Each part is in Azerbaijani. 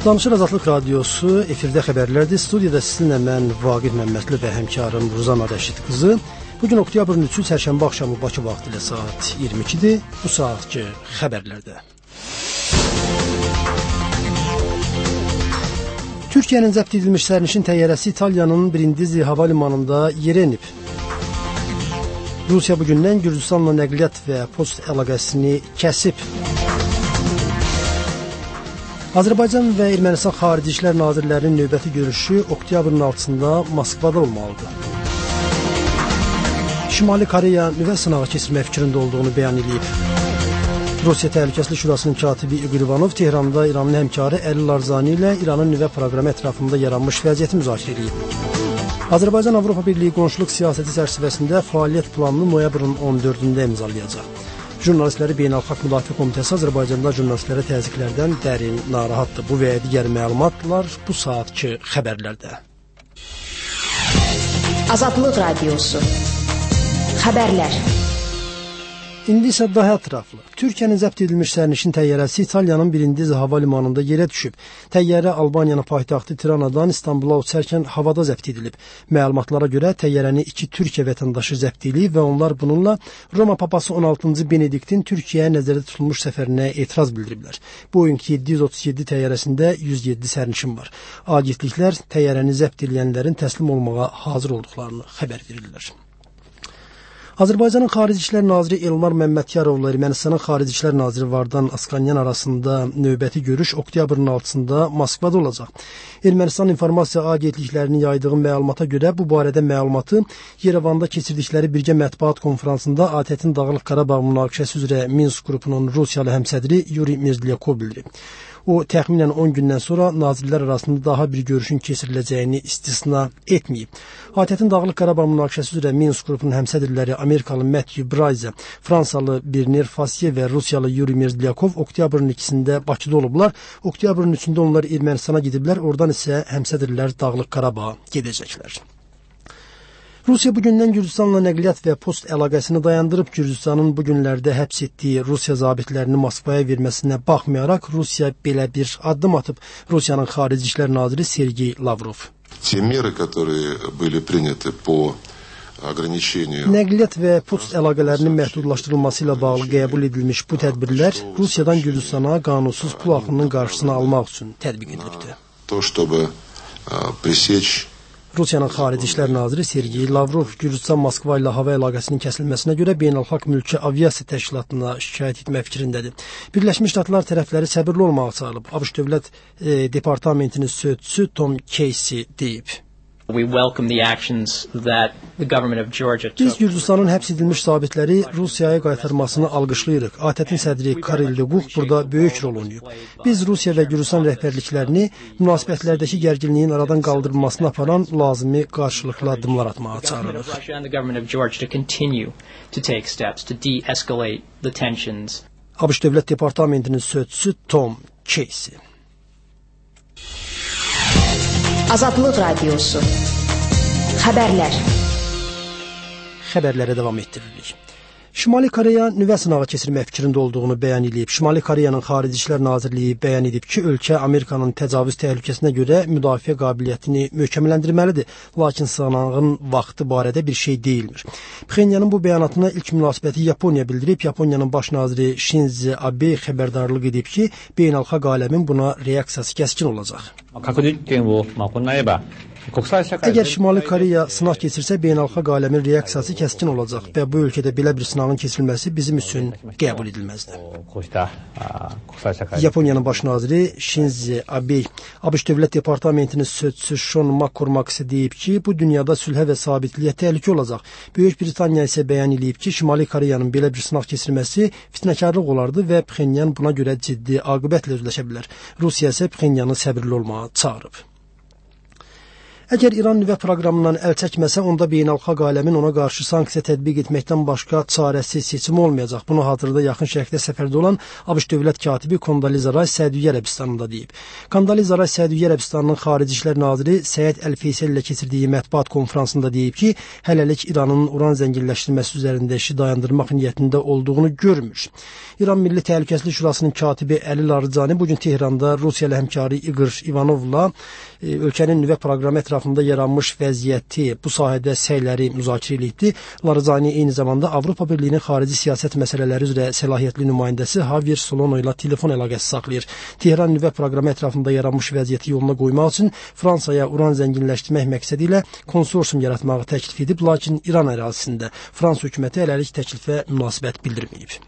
Danışır Azadlıq Radiosu efirdə xəbərlərdir. Studiyada sizinlə mən Vaqif Məmmədli və həmkarım Ruzana Rəşid qızı. Bugün oktyabrın 3-ü çərşənbə axşamı Bakı vaxtı ilə saat 22-dir. Bu saatki xəbərlərdə. Türkiyənin zəbt edilmiş sərnişin təyyarəsi İtaliyanın Brindisi hava limanında yerə enib. Rusiya bugündən Gürcüstanla nəqliyyat və post əlaqəsini kəsib. Azərbaycan və Ermənistan Xarici İşlər Nazirlərinin növbəti görüşü oktyabrın 6-da Moskvada olmalıdır. Şimali Koreya nüvə sınağı keçirmək fikrində olduğunu bəyan edib. Rusiya Təhlükəsizlik Şurasının katibi İqor İvanov Tehranda İranın həmkarı Əli Larzani ilə İranın nüvə proqramı ətrafında yaranmış vəziyyəti müzakirə edib. Azərbaycan Avropa Birliyi qonşuluq siyasəti çərçivəsində fəaliyyət planını noyabrın 14-də imzalayacaq. Jurnalistləri Beynəlxalq Müdafiə Komitəsi Azərbaycanda jurnalistlərə təzyiqlərdən dərin narahatdır. Bu və digər məlumatlar bu saatki xəbərlərdə. Azadlıq Radiosu Xəbərlər. İndi isə daha ətraflı. Türkiyənin zəbt edilmiş sərnişin təyyarəsi İtaliyanın Brindisi hava limanında yerə düşüb. Təyyarə Albaniyanın paytaxtı Tiranadan İstanbula uçarkən havada zəbt edilib. Məlumatlara görə təyyarəni 2 Türkiyə vətəndaşı zəbt edib və onlar bununla Roma papası 16-cı Benediktin Türkiyəyə nəzərdə tutulmuş səfərinə etiraz bildiriblər. Boeing 737 təyyarəsində 107 sərnişin var. Agentliklər təyyarəni zəbt edilənlərin təslim olmağa hazır olduqlarını xəbər verirlər. Azərbaycanın Xarici İşlər Naziri Elmar Məmmədyarovla Ermənistanın Xarici İşlər Naziri Vardan Askanyan arasında növbəti görüş oktyabrın 6-da Moskvada olacaq. Ermənistan informasiya agentliklərinin yaydığı məlumata görə bu barədə məlumatı Yerevanda keçirdikləri birgə mətbuat konfransında ATƏT-in Dağlıq Qarabağ münaqişəsi üzrə Minsk qrupunun Rusiyalı həmsədri Yuri Mirzlyakov bildirib. O, təxminən 10 gündən sonra nazirlər arasında daha bir görüşün keçiriləcəyini istisna etməyib. ATƏT-in Dağlıq Qarabağ münaqişəsi üzrə Minsk qrupunun həmsədrləri Amerikalı Matthew Bryce, Fransalı Bernard Fassier və Rusiyalı Yuri Mirzlyakov oktyabrın 2-də Bakıda olublar. Oktyabrın 3-də onlar Ermənistana gediblər, oradan isə həmsədrlər Dağlıq Qarabağa gedəcəklər. Rusiya bugündən Gürcüstanla nəqliyyat və post əlaqəsini dayandırıb. Gürcüstanın bu günlərdə həbs etdiyi Rusiya zabitlərini Moskvaya verməsinə baxmayaraq Rusiya belə bir addım atıb. Rusiyanın Xarici İşlər Naziri Sergey Lavrov. Nəqliyyat və post əlaqələrinin məhdudlaşdırılması ilə bağlı qəbul edilmiş bu tədbirlər Rusiyadan Gürcüstana qanunsuz pul axınının qarşısını almaq üçün tətbiq edilibdir. Rusiyanın Xarici İşlər Naziri Sergey Lavrov Gürcüstan Moskva ilə hava əlaqəsinin kəsilməsinə görə Beynəlxalq Mülki Aviasiya Təşkilatına şikayət etmək fikrindədir. Birləşmiş Ştatlar tərəfləri səbirli olmağa çağırıb. ABŞ Dövlət Departamentinin sözçüsü Tom Casey deyib. Biz Gürcüstanın həbs edilmiş zabitləri Rusiyaya qaytarmasını alqışlayırıq. ATƏT-in sədri Karel de Gucht burada böyük rol oynayıb. Biz Rusiya və Gürcüstan rəhbərliklərini münasibətlərdəki gərginliyin aradan qaldırılmasına aparan lazımi qarşılıqlı addımlar atmağa çağırırıq. ABŞ Dövlət Departamentinin sözçüsü Tom Casey. Azadlıq Radiosu Xəbərlər. Xəbərlərə davam etdiririk. Şimali Koreya nüvə sınağı keçirmək fikrində olduğunu bəyan edib. Şimali Koreyanın Xarici İşlər Nazirliyi bəyan edib ki, ölkə Amerikanın təcavüz təhlükəsinə görə müdafiə qabiliyyətini möhkəmləndirməlidir. Lakin sınağın vaxtı barədə bir şey deyilmir. Pxenyanın bu bəyanatına ilk münasibəti Yaponiya bildirib. Yaponiyanın baş naziri Shinzo Abe xəbərdarlıq edib ki, beynəlxalq aləmin buna reaksiyası kəskin olacaq. Əgər Şimali Koreya sınaq keçirsə, beynəlxalq aləmin reaksiyası kəskin olacaq və bu ölkədə belə bir sınağın keçirilməsi bizim üçün qəbul edilməzdir. Yaponiyanın baş naziri Shinzo Abe, ABŞ Dövlət Departamentinin sözçüsü Sean McCormack isə deyib ki, bu dünyada sülhə və sabitliyə təhlükə olacaq. Böyük Britaniya isə bəyan edib ki, Şimali Koreyanın belə bir sınaq keçirməsi fitnəkarlıq olardı və Pxenyan buna görə ciddi aqibətlə üzləşə bilər. Rusiya isə Pxenyanı səbirli olmağa çağırıb. Əgər İran nüvə proqramından əl çəkməsə, onda beynəlxalq aləmin ona qarşı sanksiya tətbiq etməkdən başqa çarəsi seçimi olmayacaq. Bunu hazırda yaxın şərqdə səfərdə olan ABŞ dövlət katibi Kondoliza Rice Səudiyyə Ərəbistanında deyib. Kondoliza Rice Səudiyyə Ərəbistanının Xarici İşlər naziri Səid Əl-Feysel ilə keçirdiyi mətbuat konfransında deyib ki, hələlik İranın uran zənginləşdirməsi üzərində işi dayandırmaq niyyətində olduğunu görmür. İran Milli Təhlükəsizlik Şurasının katibi Əli Larijani bugün Tehranda Rusiyalı həmkarı İqor İvanovla ölkənin nüvə proqramı ətrafında yaranmış vəziyyəti, bu sahədə səyləri müzakirə edibdi. Larijani eyni zamanda Avropa Birliyinin xarici siyasət məsələləri üzrə səlahiyyətli nümayəndəsi Javier Solana ilə telefon əlaqəsi saxlayır. Tehran nüvə proqramı ətrafında yaranmış vəziyyəti yoluna qoymaq üçün Fransaya uran zənginləşdirmək məqsədi ilə konsorsiyum yaratmağı təklif edib, lakin İran ərazisində Fransa hökuməti hələlik təklifə münasibət bildirməyib.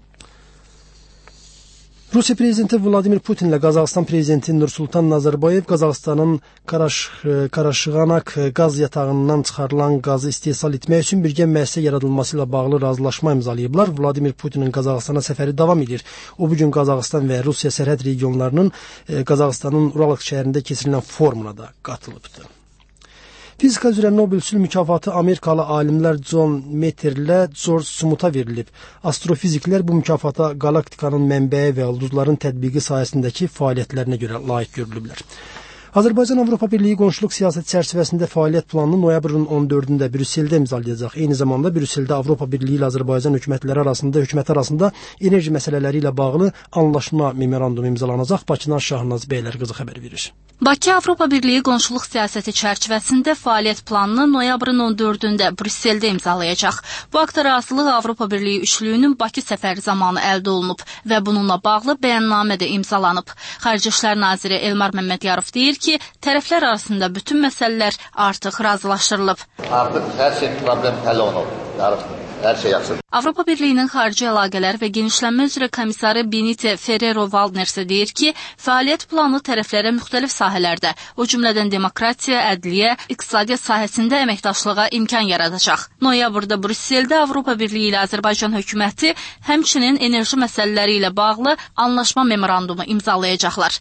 Rusiya prezidenti Vladimir Putinlə Qazaxıstan prezidenti Nursultan Nazarbayev Qazaxıstanın Qarashığanak qaz yatağından çıxarılan qazı istehsal etmək üçün birgə müəssisə yaradılması ilə bağlı razılaşma imzalayıblar. Vladimir Putinin Qazaxıstana səfəri davam edir. O bugün Qazaxıstan və Rusiya sərhəd regionlarının Qazaxıstanın Uralsk şəhərində keçirilən forumuna da qatılıbdı. Fizika üzrə Nobel sülh mükafatı Amerikalı alimlər John Metterlə George Smoota verilib. Astrofiziklər bu mükafata galaktikanın mənbəyi və ulduzların tətbiqi sayəsindəki fəaliyyətlərinə görə layiq görülüblər. Azərbaycan-Avropa Birliyi qonşuluq siyasəti çərçivəsində fəaliyyət planını noyabrın 14-də Brüsseldə imzalayacaq. Eyni zamanda Brüsseldə Avropa Birliyi ilə Azərbaycan hökumətləri arasında enerji məsələləri ilə bağlı anlaşma memorandumu imzalanacaq. Bakıdan Şahnaz Bəylərqızı xəbər verir. Bakı Avropa Birliyi qonşuluq siyasəti çərçivəsində fəaliyyət planını noyabrın 14-də Brüsseldə imzalayacaq. Bu akt razılıq Avropa Birliyi üçlüyünün Bakı səfəri zamanı əldə olunub və bununla bağlı bəyannamə də imzalanıb. Xarici İşlər naziri Elmar Məmmədiyarov deyir ki, tərəflər arasında bütün məsələlər artıq razılaşdırılıb. Artıq hər şey problem həll olunub. Hər şey yaxşıdır. Avropa Birliyinin xarici əlaqələr və genişlənmə üzrə komissarı Benite Ferrero-Waldner isə deyir ki, fəaliyyət planı tərəflərə müxtəlif sahələrdə, o cümlədən demokratiya, ədliyyə, iqtisadiyyat sahəsində əməkdaşlığa imkan yaradacaq. Noyabrda Brüsseldə Avropa Birliyi ilə Azərbaycan hökuməti həmçinin enerji məsələləri ilə bağlı anlaşma memorandumu imzalayacaqlar.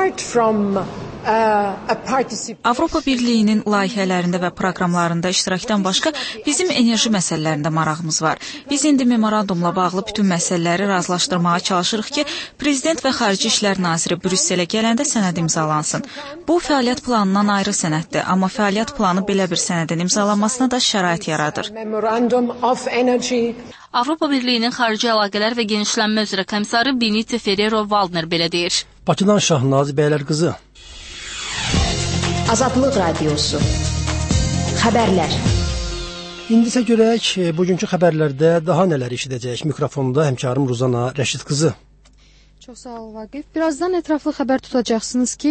Avropa Birliyinin layihələrində və proqramlarında iştirakdan başqa bizim enerji məsələlərində marağımız var. Biz indi memorandumla bağlı bütün məsələləri razılaşdırmağa çalışırıq ki, Prezident və Xarici İşlər Naziri Brüsselə gələndə sənəd imzalansın. Bu, fəaliyyət planından ayrı sənəddir, amma fəaliyyət planı belə bir sənədin imzalanmasına da şərait yaradır. Avropa Birliyinin xarici əlaqələr və genişlənmə üzrə komissarı Benite Ferrero-Waldner belə deyir. Bakıdan Şahnaz Bəylərqızı. Azadlıq Radiosu. Xəbərlər. İndisə görək, bugünkü xəbərlərdə daha nələr eşidəcəyik. Mikrofonda həmkarım Ruzana Rəşid qızı. Çox sağ ol Vaqif. Birazdan ətraflı xəbər tutacaqsınız ki,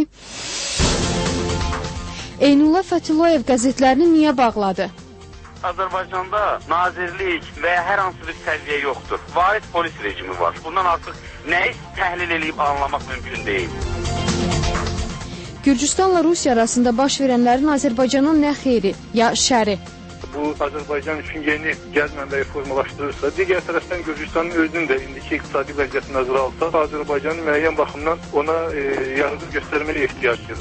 Eynullah Fəthullayev qəzetlərini niyə bağladı? Azərbaycanda nazirlik və hər hansı bir səviyyə yoxdur. Vahid polis rejimi var. Bundan artıq nəyi təhlil edib anlamaq mümkün deyil. Gürcüstanla Rusiya arasında baş verənlərin Azərbaycanın nə xeyri, ya şəri? Bu Azərbaycan üçün yeni gəz mənbəyi formalaşdırırsa, digər tərəfdən Gürcüstanın özünün də indiki iqtisadi vəziyyəti nəzərə alsa, Azərbaycanın müəyyən baxımdan ona yardım göstərməyə ehtiyacıdır.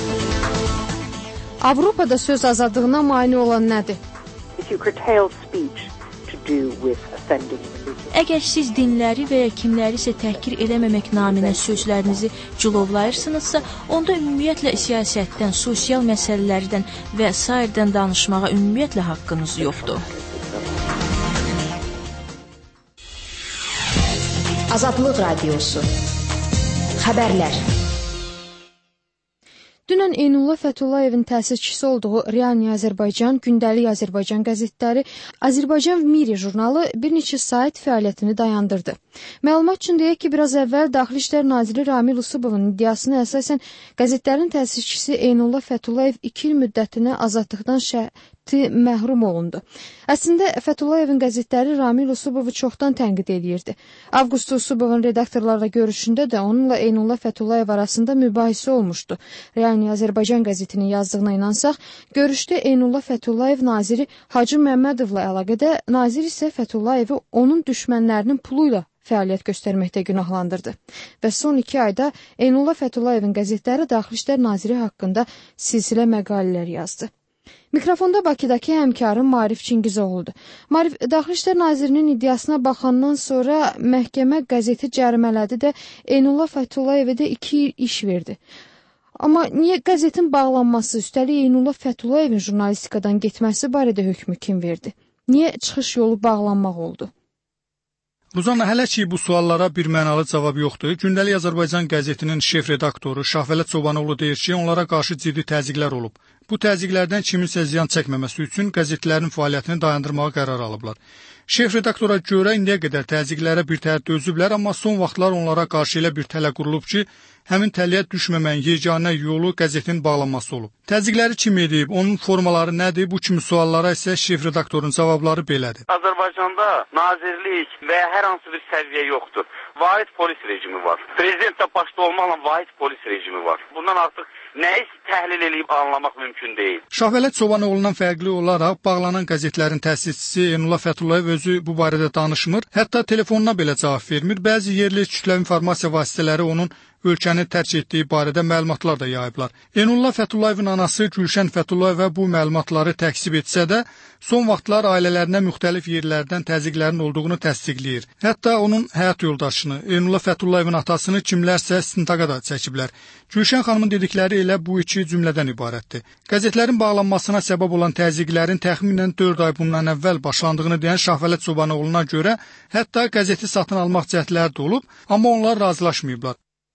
Avropada söz azadlığına mane olan nədir? Əgər siz dinləri və ya kimlərisə təhqir eləməmək naminə sözlərinizi cilovlayırsınızsa, onda ümumiyyətlə siyasətdən, sosial məsələlərdən və sairdən danışmağa ümumiyyətlə haqqınız yoxdur. Azadlıq Radiosu. Xəbərlər. Dünən Eynullah Fətullayevin təsisçisi olduğu Real Azərbaycan, Gündəlik Azərbaycan qəzetləri, Azərbaycan Miri jurnalı bir neçə sayt fəaliyyətini dayandırdı. Məlumat üçün deyək ki, biraz əvvəl Daxili İşlər Naziri Ramil Usubovun iddiasına əsasən qəzetlərin təsisçisi Eynullah Fətullayev 2 il müddətinə azadlıqdan fəaliyyəti məhrum olundu. Əslində Fətullayevin qəzetləri Ramil Usubovu çoxdan tənqid edirdi. Avqust Usubovun redaktorlarla görüşündə də onunla Eynullah Fətullayev arasında mübahisə olmuşdu. Real Azərbaycan qəzetinin yazdığına inansaq, görüşdə Eynullah Fətullayev naziri Hacı Məmmədovla əlaqədə, nazir isə Fətullayevi onun düşmənlərinin pulu ilə fəaliyyət göstərməkdə günahlandırdı. Və son 2 ayda Eynullah Fətullayevin qəzetləri Daxili İşlər Naziri haqqında silsilə məqalələr yazdı. Mikrofonda Bakıdakı həmkarım Marif Çingizoğludur. Marif, Daxili İşlər Nazirinin iddiasına baxandan sonra məhkəmə qəzeti cərimələdi də Eynullah Fətullayevə də 2 il iş verdi. Amma niyə qəzetin bağlanması, üstəlik Eynullah Fətullayevin jurnalistikadan getməsi barədə hökmü kim verdi? Niyə çıxış yolu bağlanmaq oldu? Ruzanna, hələ ki bu suallara bir mənalı cavab yoxdur. Gündəlik Azərbaycan qəzetinin şef redaktoru Şahvələt Çobanoğlu deyir ki, onlara qarşı ciddi təzyiqlər olub. Bu təzyiqlərdən kiminsə ziyan çəkməməsi üçün qəzetlərin fəaliyyətini dayandırmağa qərar alıblar. Şef redaktora görə indiyə qədər təzyiqlərə bir təhər dözüblər, amma son vaxtlar onlara qarşı elə bir tələ qurulub ki, həmin təliyə düşməməyin yeganə yolu qəzetin bağlanması olub. Təzyiqləri kim edib, onun formaları nədir? Bu kimi suallara isə şef redaktorun cavabları belədir. Azərbaycanda nazirlik və ya hər hansı bir səviyyə yoxdur. Vahid polis rejimi var. Prezident də başda olmaqla vahid polis rejimi var. Bundan artıq nəyi təhlil edib anlamaq mümkün deyil. Şahvələt Çobanoğlu'ndan fərqli olaraq bağlanan qəzetlərin təsisçisi Eynullah Fətullayev özü bu barədə danışmır, hətta telefonuna belə cavab vermir. Bəzi yerli kütləvi informasiya vasitələri onun ölkəni tərk etdiyi barədə məlumatlar da yayıblar. Eynullah Fətullayevin anası Gülşən Fətullayeva bu məlumatları təkzib etsə də, son vaxtlar ailələrinə müxtəlif yerlərdən təzyiqlərin olduğunu təsdiqləyir. Hətta onun həyat yoldaşını, Eynullah Fətullayevin atasını kimlərsə istintaqa da çəkiblər. Gülşən xanımın dedikləri elə bu 2 cümlədən ibarətdir. Qəzetlərin bağlanmasına səbəb olan təzyiqlərin təxminən 4 ay bundan əvvəl başlandığını deyən Şahvələt Çobanoğlu'na görə, hətta qəzeti satın almaq cəhdləri də olub, amma onlar razılaşmayıblar.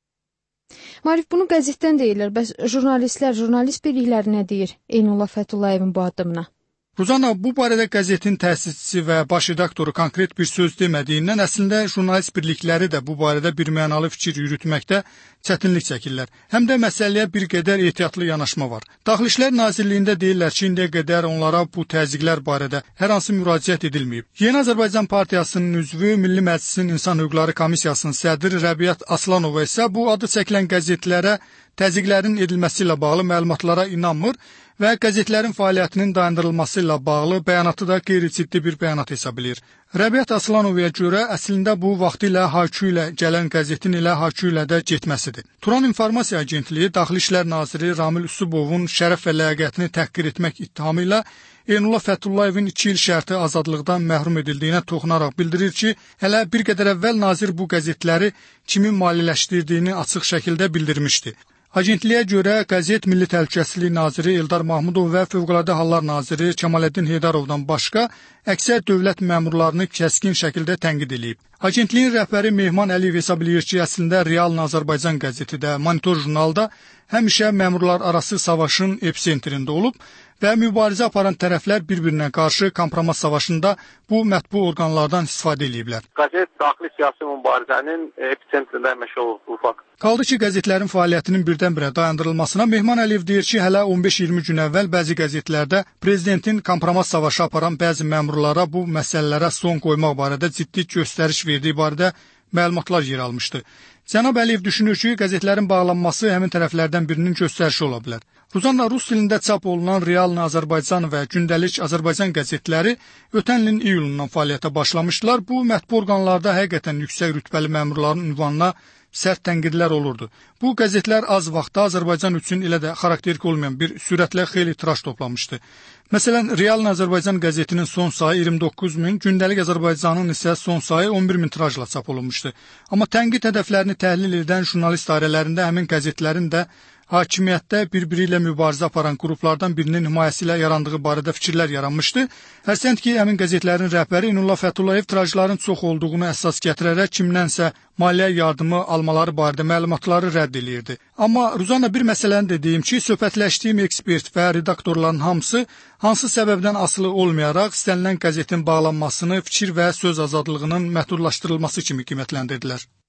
Marif, bunu qəzetdən deyirlər, bəs jurnalistlər, jurnalist birlikləri nə deyir Eynullah Fətullayevin bu addımına? Ruzanna, bu barədə qəzetin təsisçisi və baş redaktoru konkret bir söz demədiyindən əslində jurnalist birlikləri də bu barədə bir mənalı fikir yürütməkdə çətinlik çəkirlər. Həm də məsələyə bir qədər ehtiyatlı yanaşma var. Daxili İşlər Nazirliyində deyirlər ki, indiyə qədər onlara bu təzyiqlər barədə hər hansı müraciət edilməyib. Yeni Azərbaycan Partiyasının üzvü, Milli Məclisin İnsan Hüquqları Komissiyasının sədri Rəbiət Aslanova isə bu adı çəkilən qəzetlərə təzyiqlərin edilməsi ilə bağlı məlumatlara inanmır və qəzetlərin fəaliyyətinin dayandırılması ilə bağlı bəyanatı da qeyri-ciddi bir bəyanat hesab edir. Rəbiət Aslanovaya görə əslində bu vaxtilə Hakü ilə gələn qəzetin ilə Hakü ilə də getməsidir. Turan İnformasiya Agentliyi Daxili İşlər Naziri Ramil Usubovun şərəf və ləyaqətini təhqir etmək ittihamı ilə Eynullah Fətullayevin 2 il şərti azadlıqdan məhrum edildiyinə toxunaraq bildirir ki, hələ bir qədər əvvəl nazir bu qəzetləri kimin maliyyələşdirdiyini açıq şəkildə bildirmişdi. Agentliyə görə qəzet Milli Təhlükəsizlik Naziri Eldar Mahmudov və Fövqəladə Hallar Naziri Kemaləddin Heydarovdan başqa əksər dövlət məmurlarını kəskin şəkildə tənqid edib. Agentliyin rəhbəri Mehman Əliyev hesab edir ki, əslində Real Azərbaycan qəzeti də, Monitor jurnalda həmişə məmurlar arası savaşın episentrində olub və mübarizə aparan tərəflər bir-birinə qarşı kompromat savaşında bu mətbu orqanlardan istifadə ediblər. Qəzet daxili siyasi mübarizənin episentrində əməşə olub bu fakt. Qaldı ki, qəzetlərin fəaliyyətinin birdən-birə dayandırılmasına Mehman Əliyev deyir ki, hələ 15-20 gün əvvəl bəzi qəzetlərdə prezidentin kompromat savaşı aparan bəzi məmurlara bu məsələlərə son qoymaq barədə ciddi göstəriş verdiyi barədə məlumatlar yer almışdı. Cənab Əliyev düşünür ki, qəzetlərin bağlanması həmin tərəflərdən birinin göstərişi ola bilər. Ruzanna, rus dilində çap olunan Real Azərbaycan və Gündəlik Azərbaycan qəzetləri ötən ilin iyulundan fəaliyyətə başlamışdılar. Bu mətbu orqanlarda həqiqətən yüksək rütbəli məmurların ünvanına sərt tənqidlər olurdu. Bu qəzetlər az vaxtda Azərbaycan üçün elə də xarakterik olmayan bir sürətlə xeyli tiraj toplamışdı. Məsələn, Real Azərbaycan qəzetinin son sayı 29 min, Gündəlik Azərbaycanın isə son sayı 11 min tirajla çap olunmuşdu. Amma tənqid hədəflərini təhlil edən jurnalist dairələrində həmin qəzetlərin də hakimiyyətdə bir-biri ilə mübarizə aparan qruplardan birinin himayəsi ilə yarandığı barədə fikirlər yaranmışdı. Hərsənd ki, həmin qəzetlərin rəhbəri Eynullah Fətullayev tirajların çox olduğunu əsas gətirərək kimdənsə maliyyə yardımı almaları barədə məlumatları rədd edirdi. Amma Ruzanna, bir məsələni də deyim ki, söhbətləşdiyim ekspert və redaktorların hamısı hansı səbəbdən asılı olmayaraq istənilən qəzetin bağlanmasını fikir və söz azadlığının məhdudlaşdırılması kimi qiymətləndirdilər.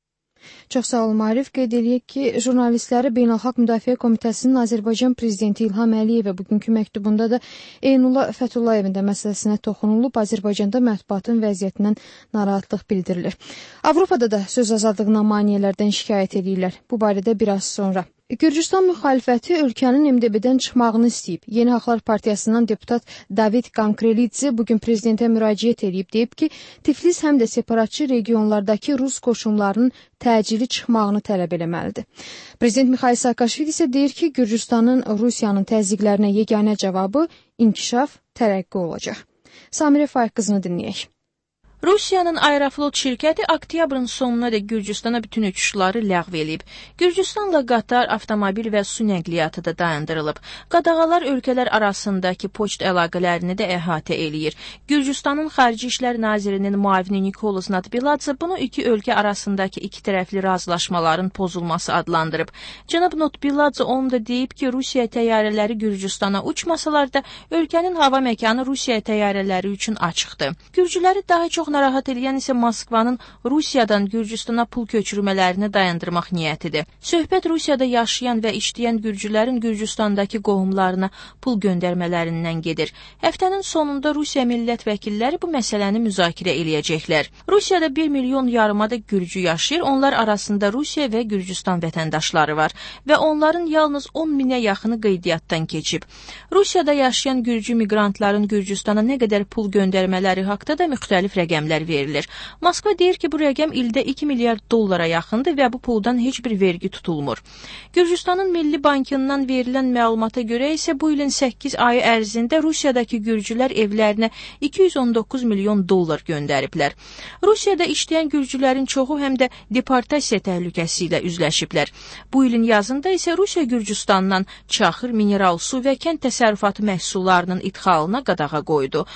Çox sağ olun, Arif. Qeyd edək ki, jurnalistləri Beynəlxalq Müdafiə Komitəsinin Azərbaycan prezidenti İlham Əliyevə bugünkü məktubunda da Eynullah Fətullayevin də məsələsinə toxunulub. Azərbaycanda mətbuatın vəziyyətindən narahatlıq bildirilir. Avropada da söz azadlığına maneələrdən şikayət edirlər. Bu barədə biraz sonra. Gürcüstan müxalifəti ölkənin MDB-dən çıxmağını istəyib. Yeni Haqlar Partiyasından deputat David Kankrelidze bugün prezidentə müraciət edib, deyib ki, Tiflis həm də separatçı regionlardakı Rus qoşunlarının təcili çıxmağını tələb eləməlidir. Prezident Mikhail Saakashvili isə deyir ki, Gürcüstanın Rusiyanın təzyiqlərinə yeganə cavabı inkişaf, tərəqqi olacaq. Samirə Faiq qızını dinləyək. Rusiyanın Aeroflot şirkəti oktyabrın sonuna dək Gürcüstana bütün uçuşları ləğv edib. Gürcüstanla qatar, avtomobil və su nəqliyyatı da dayandırılıb. Qadağalar ölkələr arasındakı poçt əlaqələrini də əhatə eləyir. Gürcüstanın Xarici İşlər Nazirinin müavini Nikolas Natbiladze bunu iki ölkə arasındakı iki tərəfli razılaşmaların pozulması adlandırıb. Cənab Natbiladze onu da deyib ki, Rusiya təyyarələri Gürcüstana uçmasalar da ölkənin hava məkanı Rusiya təyyarələri üçün açıqdır. Gürcüləri daha çox narahat edən isə Moskvanın Rusiyadan Gürcüstana pul köçürmələrini dayandırmaq niyyətidir. Söhbət Rusiyada yaşayan və işləyən gürcülərin Gürcüstandakı qohumlarına pul göndərmələrindən gedir. Həftənin sonunda Rusiya millət vəkilləri bu məsələni müzakirə eləyəcəklər. Rusiyada 1 milyon yarımada gürcü yaşayır, onlar arasında Rusiya və Gürcüstan vətəndaşları var və onların yalnız 10 minə yaxını qeydiyyatdan keçib. Rusiyada yaşayan gürcü miqrantların Gürcüstana nə qədər pul göndərmələri haqda da müxtəlif rəqəmlər verilir. Moskva deyir ki, bu rəqəm ildə 2 milyard dollara yaxındır və bu puldan heç bir vergi tutulmur. Gürcüstanın Milli Bankından verilən məlumata görə isə bu ilin 8 ayı ərzində Rusiyadakı gürcülər evlərinə 219 milyon dollar göndəriblər. Rusiyada işləyən gürcülərin çoxu həm də deportasiya təhlükəsi ilə üzləşiblər. Bu ilin yazında isə Rusiya Gürcüstandan çaxır, mineral su və kənd təsərrüfatı məhsullarının idxalına qadağa qoydu.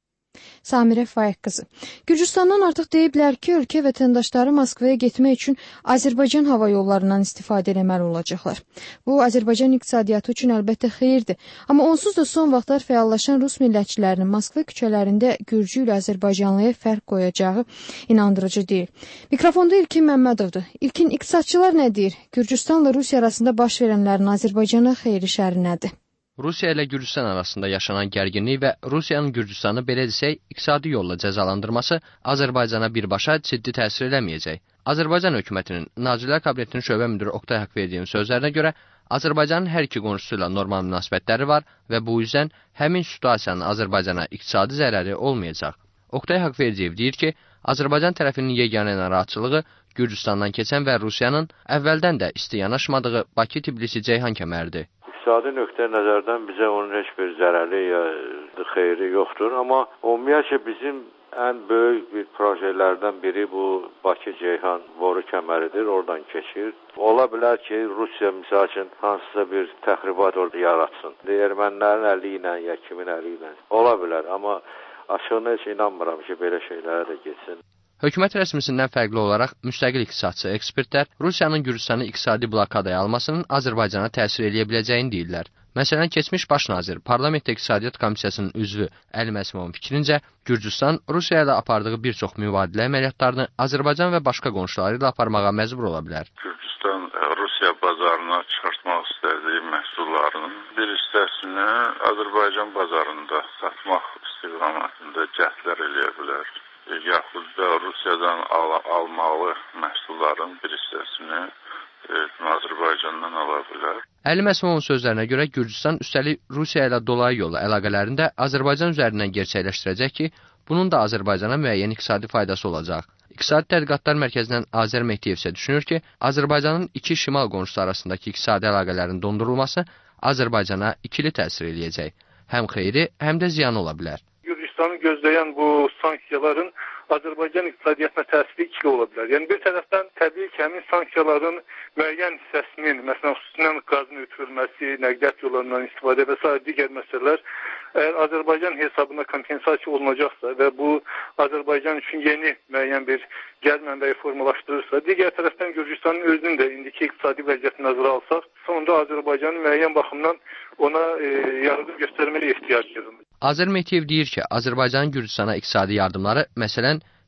Samirə Faiq qızı. Gürcüstandan artıq deyiblər ki, ölkə vətəndaşları Moskvaya getmək üçün Azərbaycan hava yollarından istifadə etməli olacaqlar. Bu, Azərbaycan iqtisadiyyatı üçün əlbəttə xeyirdir. Amma onsuz da son vaxtlar fəallaşan Rus millətçilərinin Moskva küçələrində gürcü ilə Azərbaycanlıya fərq qoyacağı inandırıcı deyil. Mikrofonda İlkin Məmmədovdur. İlkin, iqtisadçılar nə deyir? Gürcüstanla Rusiya arasında baş verənlərin Azərbaycana xeyri şəri nədir? Rusiya ilə Gürcüstan arasında yaşanan gərginlik və Rusiyanın Gürcüstanı belə desək, iqtisadi yolla cəzalandırması Azərbaycana birbaşa ciddi təsir eləməyəcək. Azərbaycan hökumətinin Nazirlər Kabinetinin şöbə müdiri Oqtay Haqverdiyevin sözlərinə görə, Azərbaycanın hər iki qonşusu ilə normal münasibətləri var və bu yüzdən həmin situasiyanın Azərbaycana iqtisadi zərəri olmayacaq. Oqtay Haqverdiyev deyir ki, Azərbaycan tərəfinin yeganə narahatçılığı Gürcüstandan keçən və Rusiyanın əvvəldən də isti yanaşmadığı Bakı-Tbilisi-Ceyhan kəməridir. İqtisadi nöqtə nəzərdən bizə onun heç bir zərəri ya xeyri yoxdur, amma ümumiyyətlə bizim ən böyük bir projelərdən biri bu Bakı-Ceyhan boru kəməridir, oradan keçir. Ola bilər ki, Rusiya misal üçün hansısa bir təxribat orada yaratsın. Ermənilərin əli ilə ya kimin əli ilə. Ola bilər, amma açığına heç inanmıram ki, belə şeylərə də geçsin. Hökumət rəsmisindən fərqli olaraq müstəqil iqtisadçı ekspertlər Rusiyanın Gürcüstanı iqtisadi blokadaya almasının Azərbaycana təsir eləyə biləcəyini deyirlər. Məsələn, keçmiş baş nazir, Parlament İqtisadiyyat Komissiyasının üzvü Əli Məsmovun fikrincə, Gürcüstan Rusiya ilə apardığı bir çox mübadilə əməliyyatlarını Azərbaycan və başqa qonşuları ilə aparmağa məcbur ola bilər. Gürcüstan Rusiya bazarına çıxartmaq istədiyi məhsullarının bir hissəsini Azərbaycan bazarında satmaq istiqamətində cəhdlər eləyə bilər. Yaxud da Rusiyadan almalı məhsulların bir hissəsini Azərbaycandan ala bilər. Əli Məsmovun sözlərinə görə Gürcüstan üstəlik Rusiya ilə dolayı yolu əlaqələrini də Azərbaycan üzərindən gerçəkləşdirəcək ki, bunun da Azərbaycana müəyyən iqtisadi faydası olacaq. İqtisadi Tədqiqatlar Mərkəzindən Azər Mehdiyev isə düşünür ki, Azərbaycanın iki şimal qonşusu arasındakı iqtisadi əlaqələrin dondurulması Azərbaycana ikili təsir eləyəcək. Həm xeyri, həm də ziyanı ola bilər. Gürcüstanı gözləyən bu sanksiyaların Azərbaycan iqtisadiyyatına təsiri ikili ola bilər. Yəni bir tərəfdən təbii ki, həmin sanksiyaların müəyyən hissəsinin, məsələn, xüsusilə qazın ötürülməsi, nəqliyyat yollarından istifadə və s. digər məsələlər əgər Azərbaycan hesabına kompensasiya olunacaqsa və bu Azərbaycan üçün yeni müəyyən bir gəlir mənbəyi formalaşdırırsa, digər tərəfdən Gürcüstanın özünün də indiki iqtisadi vəziyyətini nəzərə alsaq, sonunda Azərbaycanın müəyyən baxımdan ona yardım göstərməyə ehtiyacı var. Azər Mehdiyev deyir ki, Azərbaycanın Gürcüstana iqtisadi yardımları, məsələn,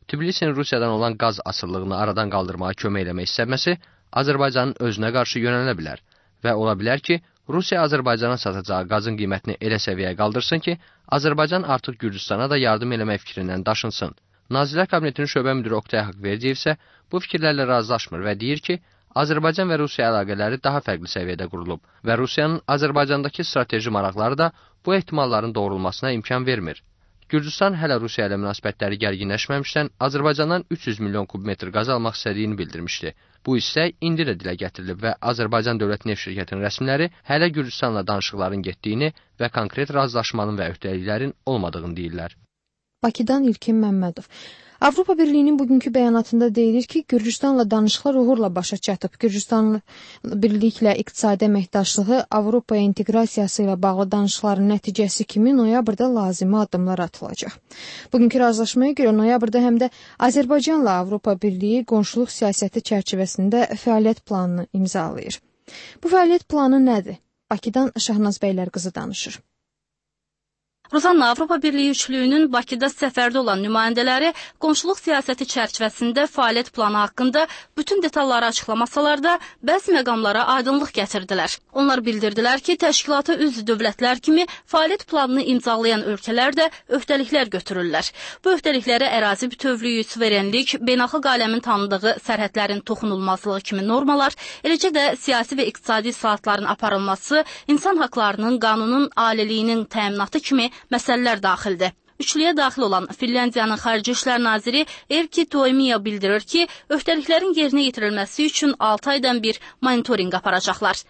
Tbilisinin Rusiyadan olan qaz asılılığını aradan qaldırmağa kömək eləmək istəməsi Azərbaycanın özünə qarşı yönələ bilər və ola bilər ki, Rusiya Azərbaycana satacağı qazın qiymətini elə səviyyəyə qaldırsın ki, Azərbaycan artıq Gürcüstana da yardım eləmək fikrindən daşınsın. Nazirlər Kabinetinin şöbə müdiri Oktay Haqverdiyev isə bu fikirlərlə razılaşmır və deyir ki, Azərbaycan və Rusiya əlaqələri daha fərqli səviyyədə qurulub və Rusiyanın Azərbaycandakı strateji maraqları da bu ehtimalların doğrulmasına imkan vermir. Gürcüstan hələ Rusiya ilə münasibətləri gərginləşməmişdən Azərbaycandan 300 milyon kubmetr qaz almaq istədiyini bildirmişdi. Bu istək indi də dilə gətirilib və Azərbaycan Dövlət Neft Şirkətinin rəsmiləri hələ Gürcüstanla danışıqların getdiyini və konkret razılaşmanın və öhdəliklərin olmadığını deyirlər. Bakıdan İlkin Məmmədov. Avropa Birliyinin bugünkü bəyanatında deyilir ki, Gürcüstanla danışıqlar uğurla başa çatıb. Gürcüstanla birliklə iqtisadi əməkdaşlığı Avropaya inteqrasiyası ilə bağlı danışıqların nəticəsi kimi noyabrda lazımi addımlar atılacaq. Bugünkü razılaşmaya görə noyabrda həm də Azərbaycanla Avropa Birliyi qonşuluq siyasəti çərçivəsində fəaliyyət planını imzalayır. Bu fəaliyyət planı nədir? Bakıdan Şahnaz Bəylər qızı danışır. Rozanna, Avropa Birliyi üçlüyünün Bakıda səfərdə olan nümayəndələri qonşuluq siyasəti çərçivəsində fəaliyyət planı haqqında bütün detalları açıqlamasalar da bəzi məqamlara aydınlıq gətirdilər. Onlar bildirdilər ki, təşkilata üzv dövlətlər kimi fəaliyyət planını imzalayan ölkələr də öhdəliklər götürürlər. Bu öhdəliklərə ərazi bütövlüyü, suverenlik, beynəlxalq aləmin tanıdığı sərhədlərin toxunulmazlığı kimi normalar, eləcə də siyasi və iqtisadi islahatların aparılması, insan haqlarının, qanunun aliliyinin təminatı kimi məsələlər daxildir. Üçlüyə daxil olan Finlandiyanın Xarici İşlər Naziri Erkki Tuomioja bildirir ki, öhdəliklərin yerinə yetirilməsi üçün 6 aydan bir monitorinq aparacaqlar.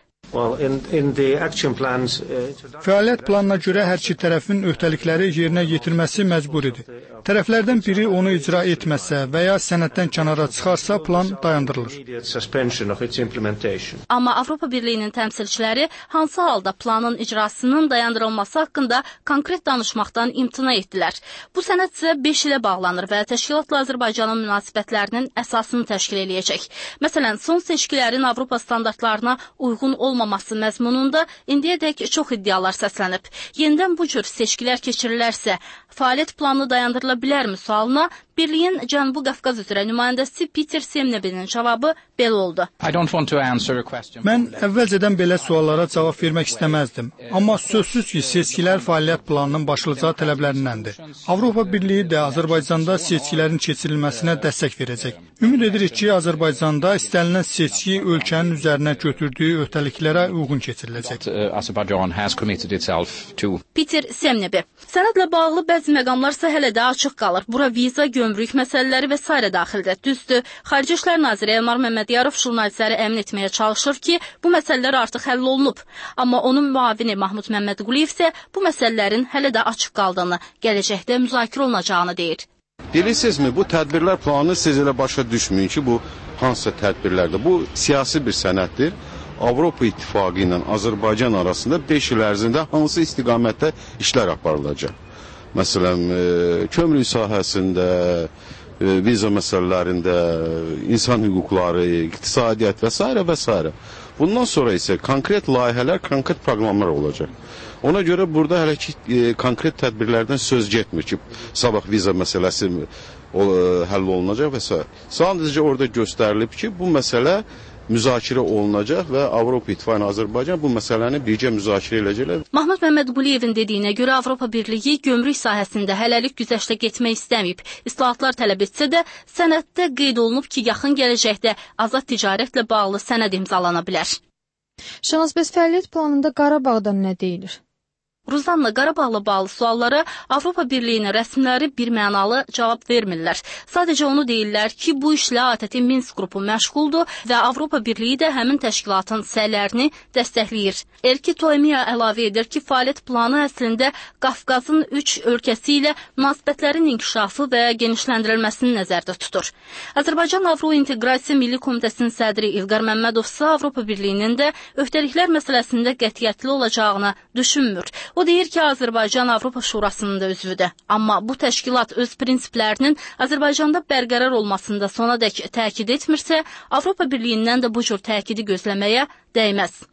Fəaliyyət planına görə hər iki tərəfin öhdəlikləri yerinə yetirməsi məcburidir. Tərəflərdən biri onu icra etməsə və ya sənəddən kənara çıxarsa plan dayandırılır. Amma Avropa Birliyinin təmsilçiləri hansı halda planın icrasının dayandırılması haqqında konkret danışmaqdan imtina etdilər. Bu sənəd isə 5 ilə bağlanır və təşkilatla Azərbaycanın münasibətlərinin əsasını təşkil eləyəcək. Məsələn, son seçkilərin Avropa standartlarına uyğun olmaması məzmununda indiyədək çox iddialar səslənib. Yenidən bu cür seçkilər keçirilərsə, fəaliyyət planı dayandırıla bilərmi sualına Birliyin Cənubi Qafqaz üzrə nümayəndəsi Peter Semnebinin cavabı belə oldu. Mən əvvəlcədən belə suallara cavab vermək istəməzdim. Amma sözsüz ki, seçkilər fəaliyyət planının başlıca tələblərindəndir. Avropa Birliyi də Azərbaycanda seçkilərin keçirilməsinə dəstək verəcək. Ümid edirik ki, Azərbaycanda istənilən seçki ölkənin üzərinə götürdüyü öhdəliklərə uyğun keçiriləcək. Peter Semnebi. Sənədlə bağlı bəzi məqamlarsa hələ də açıq qalır. Bura viza, gömrük məsələləri və s. daxildir. Düzdür, Xarici İşlər Naziri Elmar Məmmədiyarov jurnalistləri əmin etməyə çalışır ki, bu məsələlər artıq həll olunub. Amma onun müavini Mahmud Məmmədquliyev isə bu məsələlərin hələ də açıq qaldığını, gələcəkdə müzakirə olunacağını deyir. Bilirsinizmi, bu tədbirlər planı siz elə başa düşməyin ki, bu hansısa tədbirlərdir. Bu siyasi bir sənəddir. Avropa İttifaqı ilə Azərbaycan arasında 5 il ərzində hansı istiqamətdə işlər aparılacaq? Məsələn, kömrük sahəsində, viza məsələlərində, insan hüquqları, iqtisadiyyat və s. və s. Bundan sonra isə konkret layihələr, konkret proqramlar olacaq. Ona görə burada hələ ki, konkret tədbirlərdən söz getmir ki, sabah viza məsələsi həll olunacaq və s. Sadəcə orada göstərilib ki, bu məsələ müzakirə olunacaq və Avropa İttifaqı ilə Azərbaycan bu məsələni birgə müzakirə edəcəklər. Mahmud Məmmədquliyevin dediyinə görə Avropa Birliyi gömrük sahəsində hələlik güzəştə getmək istəməyib. İslahatlar tələb etsə də sənəddə qeyd olunub ki, yaxın gələcəkdə azad ticarətlə bağlı sənəd imzalana bilər. Şahnaz, bəs fəaliyyət planında Qarabağdan nə deyilir? Ruzanla Qarabağla bağlı suallara Avropa Birliyinin rəsmiləri birmənalı cavab vermirlər. Sadəcə onu deyirlər ki, bu işlə ATƏT Minsk qrupu məşğuldur və Avropa Birliyi də həmin təşkilatın səylərini dəstəkləyir. Erkki Tuomioja əlavə edir ki, fəaliyyət planı əslində Qafqazın 3 ölkəsi ilə münasibətlərin inkişafı və genişləndirilməsini nəzərdə tutur. Azərbaycan Avrointeqrasiya Milli Komitəsinin sədri İlqar Məmmədov isə Avropa Birliyinin də öhdəliklər məsələsində qətiyyətli olacağını düşünmür. O deyir ki, Azərbaycan Avropa Şurasının da üzvüdür. Amma bu təşkilat öz prinsiplərinin Azərbaycanda bərqərar olmasında sonadək təkid etmirsə, Avropa Birliyindən də bu cür təkidi gözləməyə dəyməz.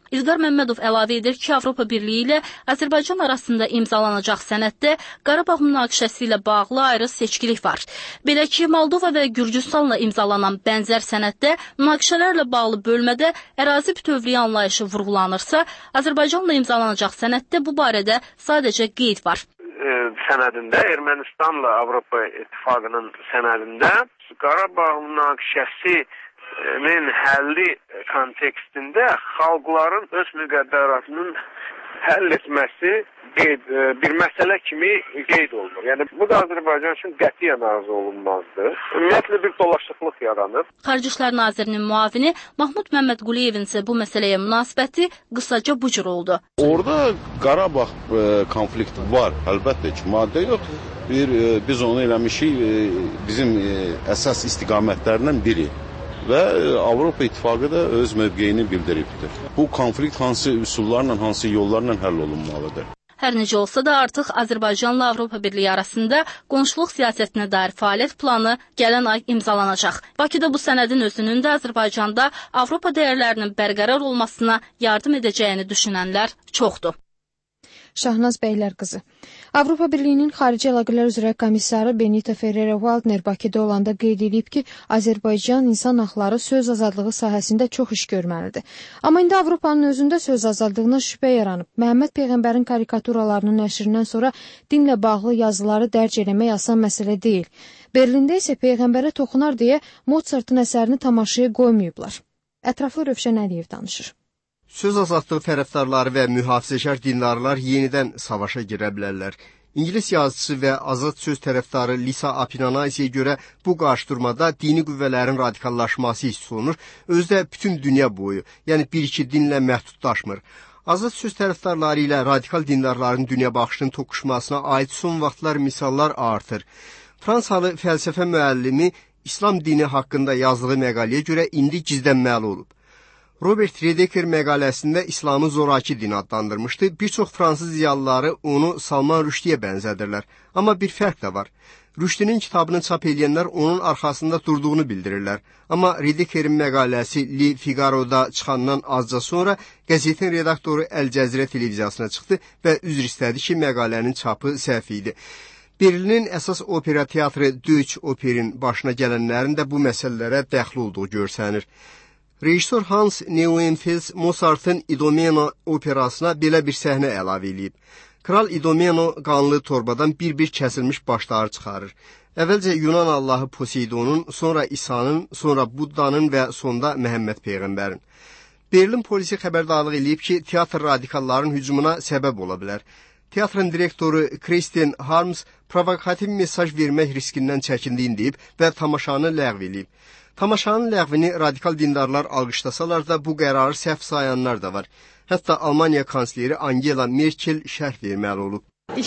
İlqar Məmmədov əlavə edir ki, Avropa Birliyi ilə Azərbaycan arasında imzalanacaq sənəddə Qarabağ münaqişəsi ilə bağlı ayrı seçkilik var. Belə ki, Moldova və Gürcüstanla imzalanan bənzər sənəddə münaqişələrlə bağlı bölmədə ərazi bütövlüyü anlayışı vurğulanırsa, Azərbaycanla imzalanacaq sənəddə bu barədə sadəcə qeyd var. Sənədində, Ermənistanla Avropa İttifaqının sənədində Qarabağ münaqişəsi həlli kontekstində xalqların öz müqəddəratının həll etməsi bir məsələ kimi qeyd olunur. Yəni, bu da Azərbaycan üçün qətiyyən arzu olunmazdır. Ümumiyyətlə bir dolaşıqlıq yaranır. Xarici İşlər Nazirinin müavini Mahmud Məmmədquliyevin isə bu məsələyə münasibəti qısaca bu cür oldu. Orada Qarabağ konflikti var, əlbəttə ki, maddə yox. Biz onu eləmişik, bizim əsas istiqamətlərindən biri. Və Avropa İttifaqı da öz mövqeyini bildiribdir. Bu konflikt hansı üsullarla, hansı yollarla həll olunmalıdır? Hər necə olsa da artıq Azərbaycanla Avropa Birliyi arasında qonşuluq siyasətinə dair fəaliyyət planı gələn ay imzalanacaq. Bakıda bu sənədin özünün də Azərbaycanda Avropa dəyərlərinin bərqərar olmasına yardım edəcəyini düşünənlər çoxdur. Şahnaz Bəylərqızı. Avropa Birliyinin Xarici Əlaqələr üzrə komissarı Benita Ferrero-Waldner Bakıda olanda qeyd edib ki, Azərbaycan insan haqları söz azadlığı sahəsində çox iş görməlidir. Amma indi Avropanın özündə söz azadlığına şübhə yaranıb. Məhəmməd Peyğəmbərin karikaturalarının nəşrindən sonra dinlə bağlı yazıları dərc eləmək asan məsələ deyil. Berlində isə Peyğəmbərə toxunar deyə Mozartın əsərini tamaşaya qoymayıblar. Ətraflı Rövşən Əliyev danışır. Söz azadlığı tərəfdarları və mühafizəkar dindarlar yenidən savaşa girə bilərlər. İngilis yazıcısı və azad söz tərəfdarı Lisa Apinanaisiyə görə bu qarşıdurmada dini qüvvələrin radikallaşması hiss olunur, özü də bütün dünya boyu, yəni bir-iki dinlə məhdudlaşmır. Azad söz tərəfdarları ilə radikal dindarların dünya baxışının toqquşmasına aid son vaxtlar misallar artır. Fransalı fəlsəfə müəllimi İslam dini haqqında yazdığı məqaləyə görə indi gizlənməli olub. Robert Redeker məqaləsində İslamı zoraki din adlandırmışdı. Bir çox fransız ziyalıları onu Salman Rüşdiyə bənzədirlər. Amma bir fərq də var. Rüşdinin kitabını çap edənlər onun arxasında durduğunu bildirirlər. Amma Redekerin məqaləsi Le Figaro'da çıxandan azca sonra qəzetin redaktoru Əl Cəzirə televiziyasına çıxdı və üzr istədi ki, məqalənin çapı səhv idi. Berlinin əsas opera teatrı Deutsche Operin başına gələnlərin də bu məsələlərə dəxli olduğu görsənir. Rejissor Hans Neuenfels Mozart'ın Idomeno operasına belə bir səhnə əlavə edib. Kral Idomeno qanlı torbadan bir-bir kəsilmiş başları çıxarır. Əvvəlcə Yunan Allahı Poseidonun, sonra İsa'nın, sonra Buddanın və sonda Məhəmməd Peyğəmbərin. Berlin polisi xəbərdarlıq edib ki, teatr radikalların hücumuna səbəb ola bilər. Teatrın direktoru Kristen Harms provokativ mesaj vermək riskindən çəkindiyini deyib və tamaşanı ləğv edib. Tamaşanın ləğvini radikal dindarlar alqışlasalar da bu qərarı səhv sayanlar da var. Hətta Almanya kansleri Angela Merkel şərh verməli olub.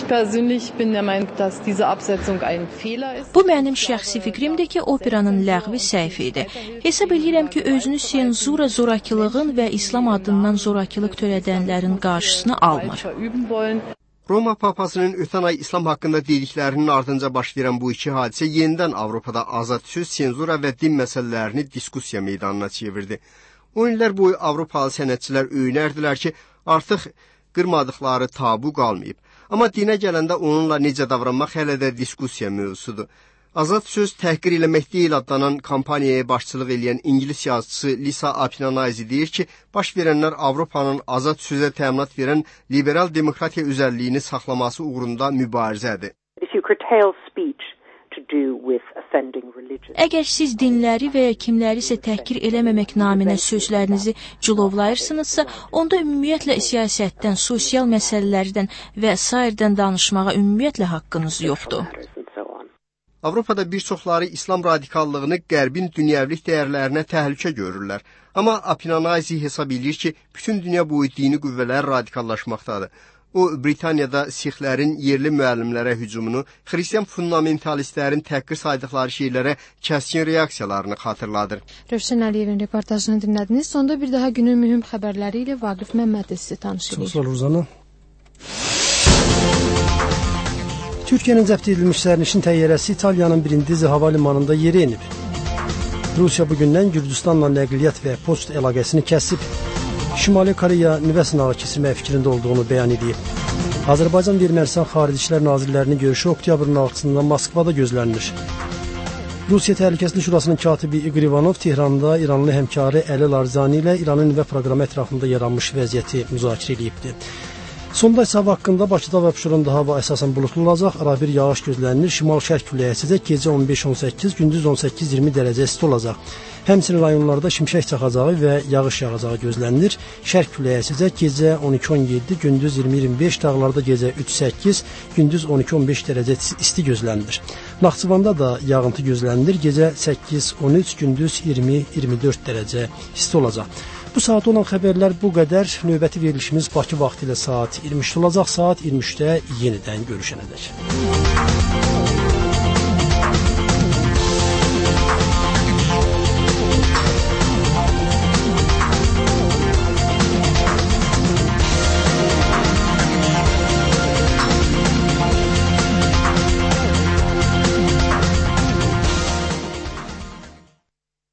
Bu mənim şəxsi fikrimdir ki, operanın ləğvi səhv idi. Hesab edirəm ki, özünü senzura zorakılığın və İslam adından zorakılıq törədənlərin qarşısını almır. Roma papasının ötən ay İslam haqqında dediklərinin ardınca baş verən bu iki hadisə yenidən Avropada azad söz, senzura və din məsələlərini diskussiya meydanına çevirdi. 10 illər boyu Avropalı sənətçilər öyünərdilər ki, artıq qırmadıqları tabu qalmayıb. Amma dinə gələndə onunla necə davranmaq hələ də diskussiya mövzusudur. Azad söz təhqir eləmək deyil adlanan kampaniyaya başçılıq edən İngilis yazıcısı Lisa Apinanaisi deyir ki, baş verənlər Avropanın azad sözə təminat verən liberal demokratiya özəlliyini saxlaması uğrunda mübarizədir. Əgər siz dinləri və ya kimlərisə təhqir eləməmək naminə sözlərinizi cilovlayırsınızsa, onda ümumiyyətlə siyasətdən, sosial məsələlərdən və sairdən danışmağa ümumiyyətlə haqqınız yoxdur. Avropada bir çoxları İslam radikallığını qərbin dünyəvilik dəyərlərinə təhlükə görürlər. Amma Apinanaisi hesab edir ki, bütün dünya boyu dini qüvvələr radikallaşmaqdadır. O, Britaniyada Sixlərin yerli müəllimlərə hücumunu, xristian fundamentalistlərin təhqir saydıqları şeylərə kəskin reaksiyalarını xatırladır. Rövşən Əliyevin reportajını dinlədiniz. Sonda bir daha günün mühüm xəbərləri ilə Vaqif Məmmədov sizi tanış edir. Çox sağ ol Ruzana. Türkiyənin zəbt edilmiş sərnişin təyyarəsi İtaliyanın Brindisi hava limanında yerə enib. Rusiya bugündən Gürcüstanla nəqliyyat və poçt əlaqəsini kəsib. Şimali Koreya nüvə sınağı keçirmək fikrində olduğunu bəyan edib. Azərbaycan və Ermənistan Xarici İşlər Nazirlərinin görüşü oktyabrın 6-sında Moskvada gözlənilir. Rusiya Təhlükəsizlik Şurasının katibi İqor İvanov Tehranda İranlı həmkarı Əli Larzani ilə İranın nüvə proqramı ətrafında yaranmış vəziyyəti müzakirə edibdir. Sonda isə hava haqqında Bakıda və Abşeronda hava əsasən buludlu olacaq, arabir yağış gözlənilir, şimal-şərq küləyi əsəcək, gecə 15-18, gündüz 18-20 dərəcə isti olacaq. Həmçinin rayonlarda şimşək çaxacağı və yağış yağacağı gözlənilir. Şərq küləyi əsəcək, gecə 12-17, gündüz 20-25, dağlarda gecə 3-8, gündüz 12-15 dərəcə isti gözlənilir. Naxçıvanda da yağıntı gözlənilir, gecə 8-13, gündüz 20-24 dərəcə isti olacaq. Bu saat olan xəbərlər bu qədər. Növbəti verilişimiz Bakı vaxtı ilə saat 23-də olacaq. Saat 23-də yenidən görüşənədək.